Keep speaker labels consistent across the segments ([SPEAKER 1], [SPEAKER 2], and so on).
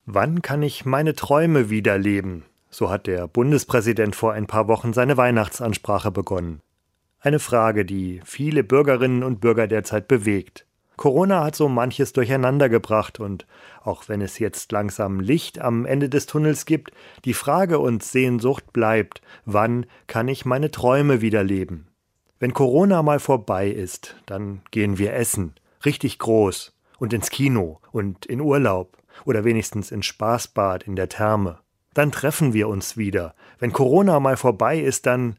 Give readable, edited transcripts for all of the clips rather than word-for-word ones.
[SPEAKER 1] Wann kann ich meine Träume wieder leben? So hat der Bundespräsident vor ein paar Wochen seine Weihnachtsansprache begonnen. Eine Frage, die viele Bürgerinnen und Bürger derzeit bewegt. Corona hat so manches durcheinandergebracht und auch wenn es jetzt langsam Licht am Ende des Tunnels gibt, die Frage und Sehnsucht bleibt, wann kann ich meine Träume wieder leben? Wenn Corona mal vorbei ist, dann gehen wir essen, richtig groß und ins Kino und in Urlaub oder wenigstens ins Spaßbad in der Therme. Dann treffen wir uns wieder. Wenn Corona mal vorbei ist, dann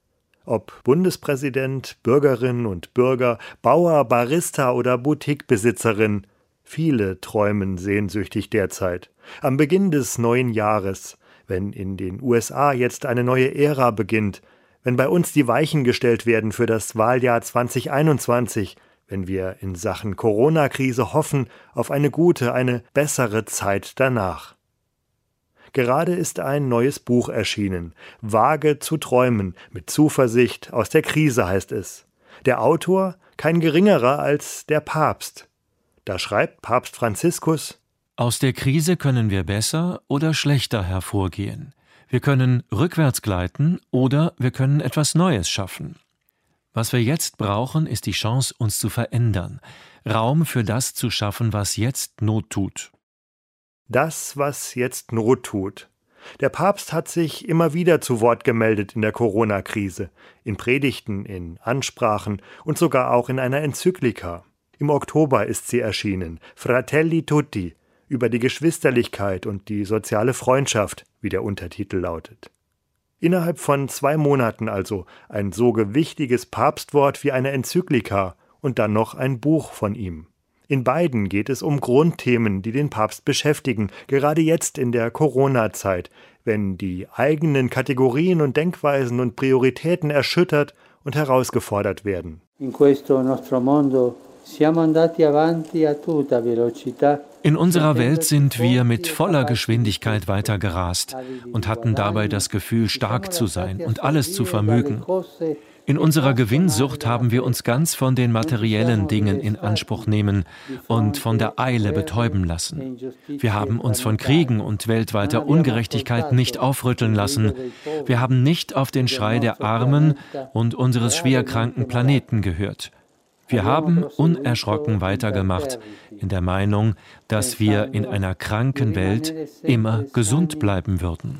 [SPEAKER 1] ob Bundespräsident, Bürgerinnen und Bürger, Bauer, Barista oder Boutiquebesitzerin, viele träumen sehnsüchtig derzeit. Am Beginn des neuen Jahres, wenn in den USA jetzt eine neue Ära beginnt, wenn bei uns die Weichen gestellt werden für das Wahljahr 2021, wenn wir in Sachen Corona-Krise hoffen auf eine gute, eine bessere Zeit danach. Gerade ist ein neues Buch erschienen. Wage zu träumen, mit Zuversicht aus der Krise heißt es. Der Autor kein geringerer als der Papst. Da schreibt Papst Franziskus:
[SPEAKER 2] Aus der Krise können wir besser oder schlechter hervorgehen. Wir können rückwärts gleiten oder wir können etwas Neues schaffen. Was wir jetzt brauchen, ist die Chance, uns zu verändern, Raum für das zu schaffen, was jetzt Not tut.
[SPEAKER 1] Das, was jetzt Not tut. Der Papst hat sich immer wieder zu Wort gemeldet in der Corona-Krise, in Predigten, in Ansprachen und sogar auch in einer Enzyklika. Im Oktober ist sie erschienen, Fratelli Tutti, über die Geschwisterlichkeit und die soziale Freundschaft, wie der Untertitel lautet. Innerhalb von 2 Monaten also ein so gewichtiges Papstwort wie eine Enzyklika und dann noch ein Buch von ihm. In beiden geht es um Grundthemen, die den Papst beschäftigen, gerade jetzt in der Corona-Zeit, wenn die eigenen Kategorien und Denkweisen und Prioritäten erschüttert und herausgefordert werden.
[SPEAKER 2] In unserer Welt sind wir mit voller Geschwindigkeit weitergerast und hatten dabei das Gefühl, stark zu sein und alles zu vermögen. In unserer Gewinnsucht haben wir uns ganz von den materiellen Dingen in Anspruch nehmen und von der Eile betäuben lassen. Wir haben uns von Kriegen und weltweiter Ungerechtigkeit nicht aufrütteln lassen. Wir haben nicht auf den Schrei der Armen und unseres schwerkranken Planeten gehört. Wir haben unerschrocken weitergemacht, in der Meinung, dass wir in einer kranken Welt immer gesund bleiben würden.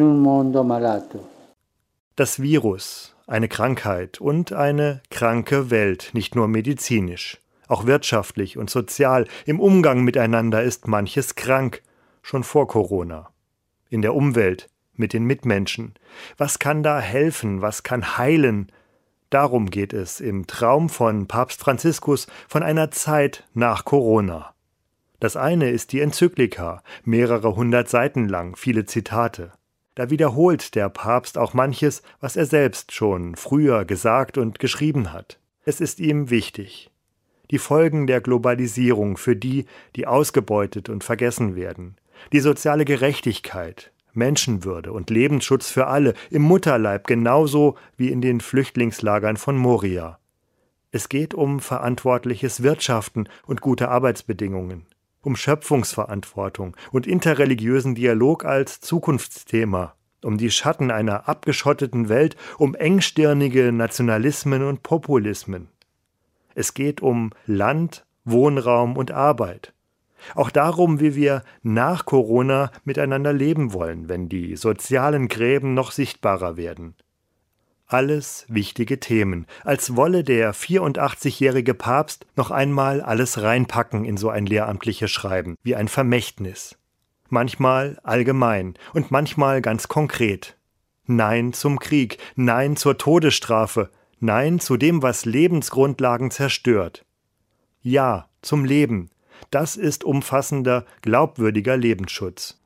[SPEAKER 1] Das Virus, eine Krankheit und eine kranke Welt, nicht nur medizinisch. Auch wirtschaftlich und sozial, im Umgang miteinander ist manches krank, schon vor Corona. In der Umwelt, mit den Mitmenschen. Was kann da helfen, was kann heilen? Darum geht es im Traum von Papst Franziskus von einer Zeit nach Corona. Das eine ist die Enzyklika, mehrere 100 Seiten lang, viele Zitate. Da wiederholt der Papst auch manches, was er selbst schon früher gesagt und geschrieben hat. Es ist ihm wichtig. Die Folgen der Globalisierung für die, die ausgebeutet und vergessen werden. Die soziale Gerechtigkeit, Menschenwürde und Lebensschutz für alle im Mutterleib genauso wie in den Flüchtlingslagern von Moria. Es geht um verantwortliches Wirtschaften und gute Arbeitsbedingungen, um Schöpfungsverantwortung und interreligiösen Dialog als Zukunftsthema, um die Schatten einer abgeschotteten Welt, um engstirnige Nationalismen und Populismen. Es geht um Land, Wohnraum und Arbeit. Auch darum, wie wir nach Corona miteinander leben wollen, wenn die sozialen Gräben noch sichtbarer werden. Alles wichtige Themen, als wolle der 84-jährige Papst noch einmal alles reinpacken in so ein lehramtliches Schreiben, wie ein Vermächtnis. Manchmal allgemein und manchmal ganz konkret. Nein zum Krieg, nein zur Todesstrafe, nein zu dem, was Lebensgrundlagen zerstört. Ja zum Leben, das ist umfassender, glaubwürdiger Lebensschutz.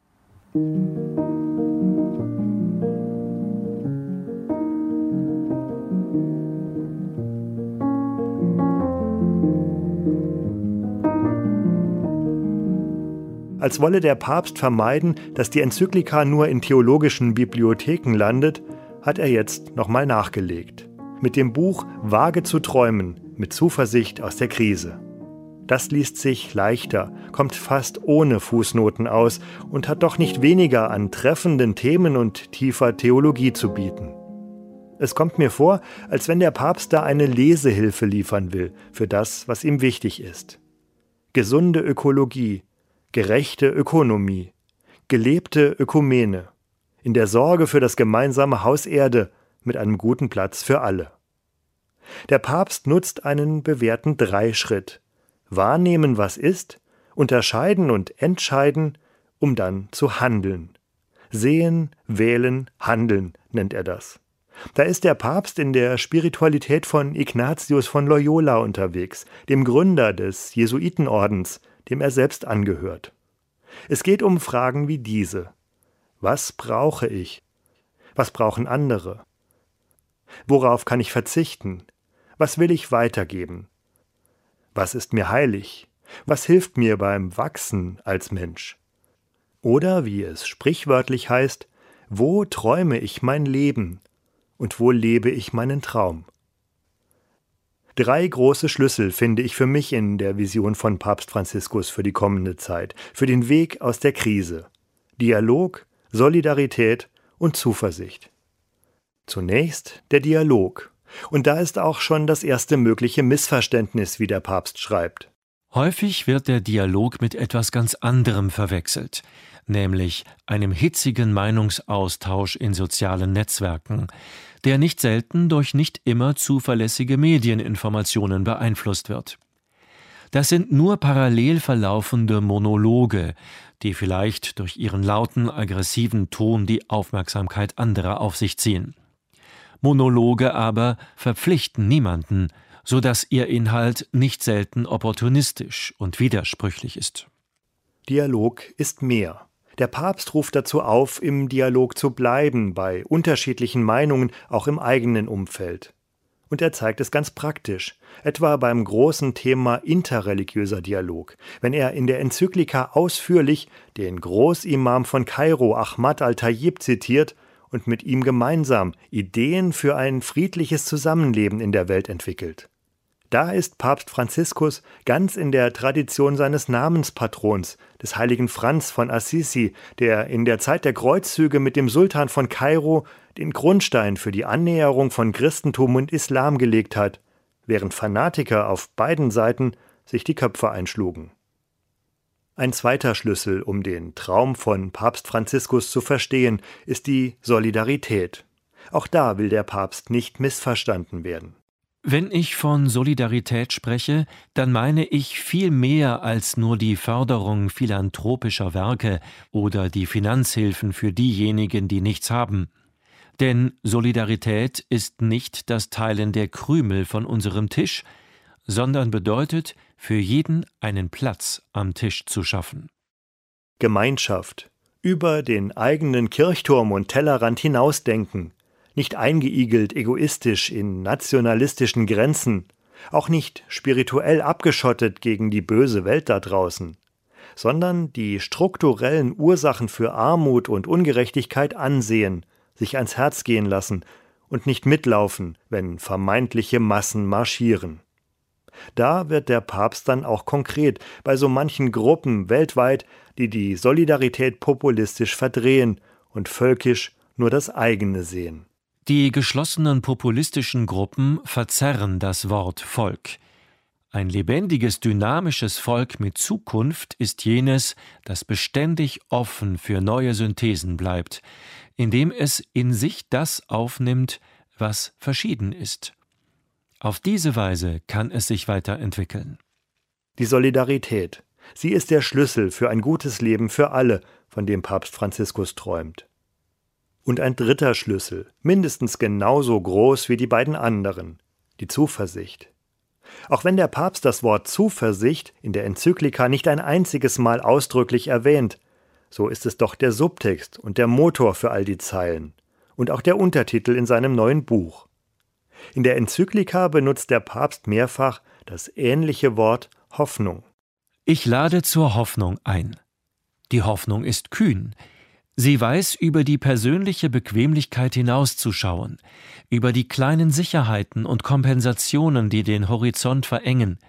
[SPEAKER 1] Als wolle der Papst vermeiden, dass die Enzyklika nur in theologischen Bibliotheken landet, hat er jetzt nochmal nachgelegt. Mit dem Buch Wage zu träumen, mit Zuversicht aus der Krise. Das liest sich leichter, kommt fast ohne Fußnoten aus und hat doch nicht weniger an treffenden Themen und tiefer Theologie zu bieten. Es kommt mir vor, als wenn der Papst da eine Lesehilfe liefern will für das, was ihm wichtig ist. Gesunde Ökologie, gerechte Ökonomie, gelebte Ökumene, in der Sorge für das gemeinsame Haus Erde mit einem guten Platz für alle. Der Papst nutzt einen bewährten Dreischritt: Wahrnehmen, was ist, unterscheiden und entscheiden, um dann zu handeln. Sehen, wählen, handeln nennt er das. Da ist der Papst in der Spiritualität von Ignatius von Loyola unterwegs, dem Gründer des Jesuitenordens, dem er selbst angehört. Es geht um Fragen wie diese: Was brauche ich? Was brauchen andere? Worauf kann ich verzichten? Was will ich weitergeben? Was ist mir heilig? Was hilft mir beim Wachsen als Mensch? Oder, wie es sprichwörtlich heißt, wo träume ich mein Leben und wo lebe ich meinen Traum? 3 große Schlüssel finde ich für mich in der Vision von Papst Franziskus für die kommende Zeit, für den Weg aus der Krise: Dialog, Solidarität und Zuversicht. Zunächst der Dialog. Und da ist auch schon das erste mögliche Missverständnis, wie der Papst schreibt.
[SPEAKER 2] Häufig wird der Dialog mit etwas ganz anderem verwechselt, nämlich einem hitzigen Meinungsaustausch in sozialen Netzwerken, der nicht selten durch nicht immer zuverlässige Medieninformationen beeinflusst wird. Das sind nur parallel verlaufende Monologe, die vielleicht durch ihren lauten, aggressiven Ton die Aufmerksamkeit anderer auf sich ziehen. Monologe aber verpflichten niemanden, so dass ihr Inhalt nicht selten opportunistisch und widersprüchlich ist.
[SPEAKER 1] Dialog ist mehr. Der Papst ruft dazu auf, im Dialog zu bleiben, bei unterschiedlichen Meinungen, auch im eigenen Umfeld. Und er zeigt es ganz praktisch, etwa beim großen Thema interreligiöser Dialog, wenn er in der Enzyklika ausführlich den Großimam von Kairo, Ahmad al-Tayyib, zitiert und mit ihm gemeinsam Ideen für ein friedliches Zusammenleben in der Welt entwickelt. Da ist Papst Franziskus ganz in der Tradition seines Namenspatrons, des heiligen Franz von Assisi, der in der Zeit der Kreuzzüge mit dem Sultan von Kairo den Grundstein für die Annäherung von Christentum und Islam gelegt hat, während Fanatiker auf beiden Seiten sich die Köpfe einschlugen. Ein zweiter Schlüssel, um den Traum von Papst Franziskus zu verstehen, ist die Solidarität. Auch da will der Papst nicht missverstanden werden.
[SPEAKER 2] Wenn ich von Solidarität spreche, dann meine ich viel mehr als nur die Förderung philanthropischer Werke oder die Finanzhilfen für diejenigen, die nichts haben. Denn Solidarität ist nicht das Teilen der Krümel von unserem Tisch, sondern bedeutet, für jeden einen Platz am Tisch zu schaffen.
[SPEAKER 1] Gemeinschaft, über den eigenen Kirchturm und Tellerrand hinausdenken, nicht eingeigelt egoistisch in nationalistischen Grenzen, auch nicht spirituell abgeschottet gegen die böse Welt da draußen, sondern die strukturellen Ursachen für Armut und Ungerechtigkeit ansehen, sich ans Herz gehen lassen und nicht mitlaufen, wenn vermeintliche Massen marschieren. Da wird der Papst dann auch konkret bei so manchen Gruppen weltweit, die die Solidarität populistisch verdrehen und völkisch nur das eigene sehen.
[SPEAKER 2] Die geschlossenen populistischen Gruppen verzerren das Wort Volk. Ein lebendiges, dynamisches Volk mit Zukunft ist jenes, das beständig offen für neue Synthesen bleibt, indem es in sich das aufnimmt, was verschieden ist. Auf diese Weise kann es sich weiterentwickeln.
[SPEAKER 1] Die Solidarität, sie ist der Schlüssel für ein gutes Leben für alle, von dem Papst Franziskus träumt. Und ein dritter Schlüssel, mindestens genauso groß wie die beiden anderen, die Zuversicht. Auch wenn der Papst das Wort Zuversicht in der Enzyklika nicht ein einziges Mal ausdrücklich erwähnt, so ist es doch der Subtext und der Motor für all die Zeilen und auch der Untertitel in seinem neuen Buch. In der Enzyklika benutzt der Papst mehrfach das ähnliche Wort Hoffnung.
[SPEAKER 2] Ich lade zur Hoffnung ein. Die Hoffnung ist kühn. Sie weiß, über die persönliche Bequemlichkeit hinauszuschauen, über die kleinen Sicherheiten und Kompensationen, die den Horizont verengen,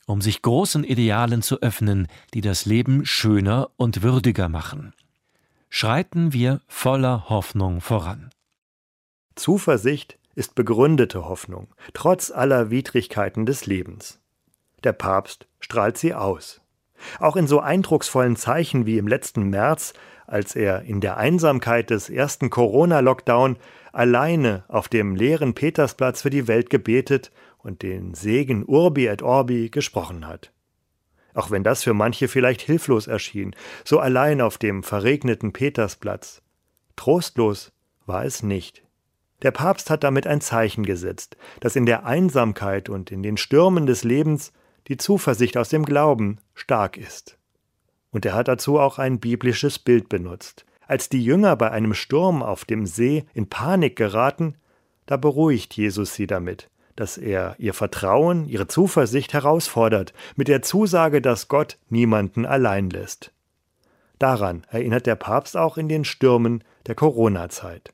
[SPEAKER 2] um sich großen Idealen zu öffnen, die das Leben schöner und würdiger machen. Schreiten wir voller Hoffnung voran.
[SPEAKER 1] Zuversicht ist begründete Hoffnung, trotz aller Widrigkeiten des Lebens. Der Papst strahlt sie aus. Auch in so eindrucksvollen Zeichen wie im letzten März, als er in der Einsamkeit des ersten Corona-Lockdown alleine auf dem leeren Petersplatz für die Welt gebetet und den Segen Urbi et Orbi gesprochen hat. Auch wenn das für manche vielleicht hilflos erschien, so allein auf dem verregneten Petersplatz. Trostlos war es nicht. Der Papst hat damit ein Zeichen gesetzt, dass in der Einsamkeit und in den Stürmen des Lebens die Zuversicht aus dem Glauben stark ist. Und er hat dazu auch ein biblisches Bild benutzt. Als die Jünger bei einem Sturm auf dem See in Panik geraten, da beruhigt Jesus sie damit, dass er ihr Vertrauen, ihre Zuversicht herausfordert, mit der Zusage, dass Gott niemanden allein lässt. Daran erinnert der Papst auch in den Stürmen der Corona-Zeit.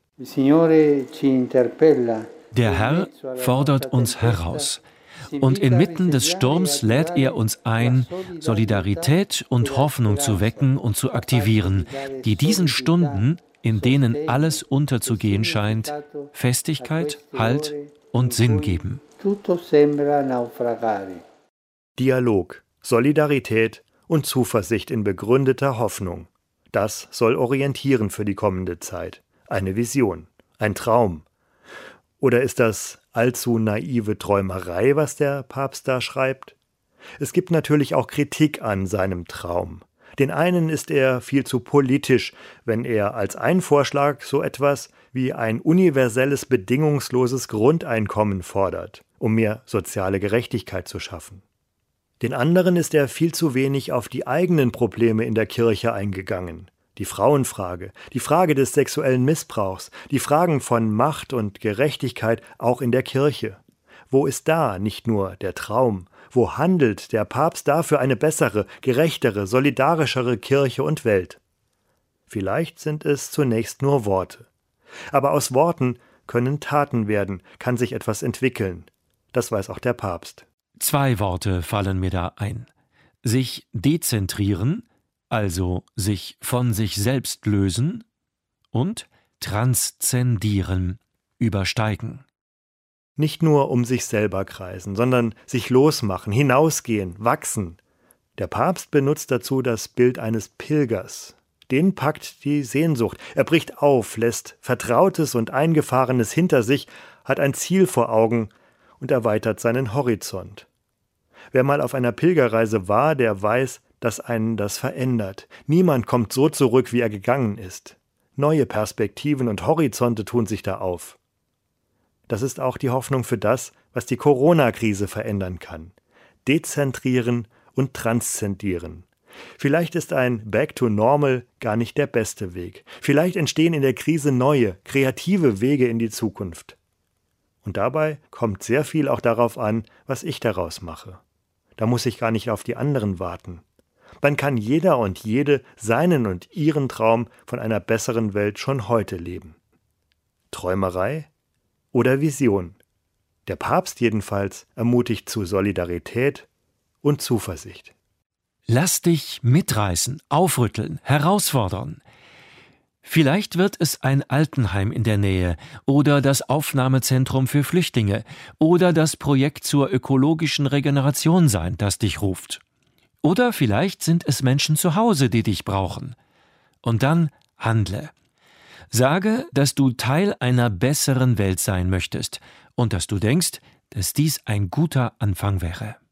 [SPEAKER 2] Der Herr fordert uns heraus. Und inmitten des Sturms lädt er uns ein, Solidarität und Hoffnung zu wecken und zu aktivieren, die diesen Stunden, in denen alles unterzugehen scheint, Festigkeit, Halt und Sinn geben.
[SPEAKER 1] Dialog, Solidarität und Zuversicht in begründeter Hoffnung. Das soll orientieren für die kommende Zeit. Eine Vision, ein Traum. Oder ist das allzu naive Träumerei, was der Papst da schreibt? Es gibt natürlich auch Kritik an seinem Traum. Den einen ist er viel zu politisch, wenn er als einen Vorschlag so etwas wie ein universelles, bedingungsloses Grundeinkommen fordert, um mehr soziale Gerechtigkeit zu schaffen. Den anderen ist er viel zu wenig auf die eigenen Probleme in der Kirche eingegangen. Die Frauenfrage, die Frage des sexuellen Missbrauchs, die Fragen von Macht und Gerechtigkeit auch in der Kirche. Wo ist da nicht nur der Traum? Wo handelt der Papst da für eine bessere, gerechtere, solidarischere Kirche und Welt? Vielleicht sind es zunächst nur Worte. Aber aus Worten können Taten werden, kann sich etwas entwickeln. Das weiß auch der Papst.
[SPEAKER 2] 2 Worte fallen mir da ein. Sich dezentrieren, also sich von sich selbst lösen, und transzendieren, übersteigen.
[SPEAKER 1] Nicht nur um sich selber kreisen, sondern sich losmachen, hinausgehen, wachsen. Der Papst benutzt dazu das Bild eines Pilgers. Den packt die Sehnsucht. Er bricht auf, lässt Vertrautes und Eingefahrenes hinter sich, hat ein Ziel vor Augen und erweitert seinen Horizont. Wer mal auf einer Pilgerreise war, der weiß, dass einen das verändert. Niemand kommt so zurück, wie er gegangen ist. Neue Perspektiven und Horizonte tun sich da auf. Das ist auch die Hoffnung für das, was die Corona-Krise verändern kann. Dezentrieren und transzendieren. Vielleicht ist ein Back to Normal gar nicht der beste Weg. Vielleicht entstehen in der Krise neue, kreative Wege in die Zukunft. Und dabei kommt sehr viel auch darauf an, was ich daraus mache. Da muss ich gar nicht auf die anderen warten. Dann kann jeder und jede seinen und ihren Traum von einer besseren Welt schon heute leben. Träumerei oder Vision? Der Papst jedenfalls ermutigt zu Solidarität und Zuversicht.
[SPEAKER 2] Lass dich mitreißen, aufrütteln, herausfordern. Vielleicht wird es ein Altenheim in der Nähe oder das Aufnahmezentrum für Flüchtlinge oder das Projekt zur ökologischen Regeneration sein, das dich ruft. Oder vielleicht sind es Menschen zu Hause, die dich brauchen. Und dann handle. Sage, dass du Teil einer besseren Welt sein möchtest und dass du denkst, dass dies ein guter Anfang wäre.